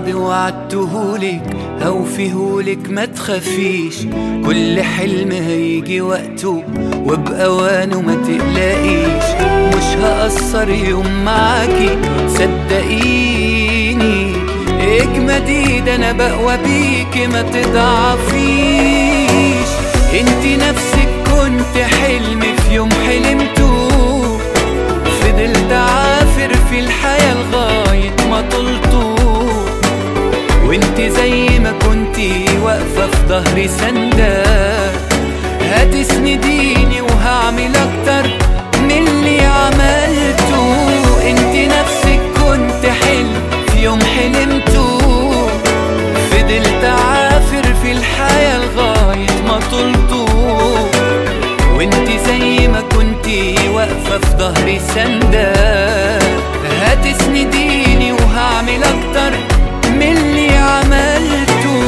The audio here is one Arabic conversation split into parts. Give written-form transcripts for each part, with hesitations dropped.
وعد وعدتهولك هوفيهولك ما تخافيش، كل حلم هيجي وقته وبأوانه ما تقلقيش. مش هقصر يوم معاكي صدقيني، اجمدي ده انا بقوى بيكي ما تضعفيش. انتي نفسك كنت حلم في يوم حلمته، فضلت عافر في الحياة لغاية ما طلته. وانتي زي ما كنتي واقفة في ظهري سندة، هتسنديني وهعمل اكتر من اللي عملته. انتي نفسك كنت حلم في يوم حلمته، فضلت عافر في الحياة لغاية ما طلته. وانتي زي ما كنتي واقفة في ظهري سندة، هتسنديني وهعمل اكتر من اللي عملته.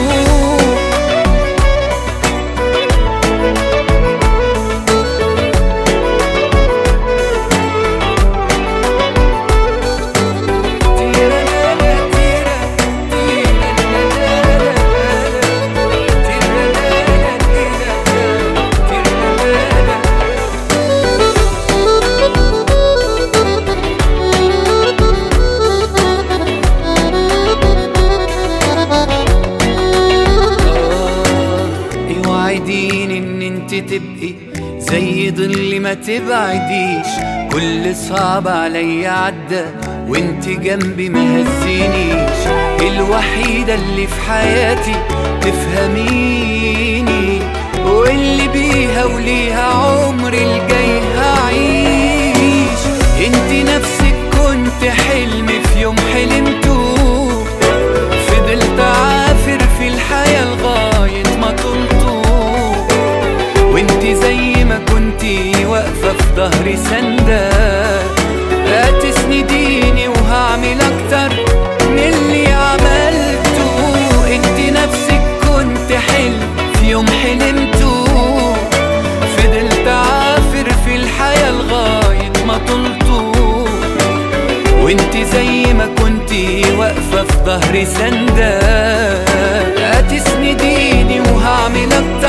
ان انت تبقي زي ظل ما تبعديش، كل صعب عليا عدى وانت جنبي ما هزينيش. الوحيدة اللي في حياتي تفهميني، واللي بيها وليها عمري الجاي هعيش. انت نفسك كنت حلم في يوم حلمته، فضلت عافر في الحياة لغاية ما طلته. وانتي زي ما كنتي واقفة في ظهري سندة، هتسنديني وهعمل اكتر من اللي عملته. انتي نفسك كنت حلم في يوم حلمته، فضلت عافر في الحياة لغاية ما طلته. وانتي زي ما كنتي واقفة في ظهري سندة، هتسنديني وهعمل اكتر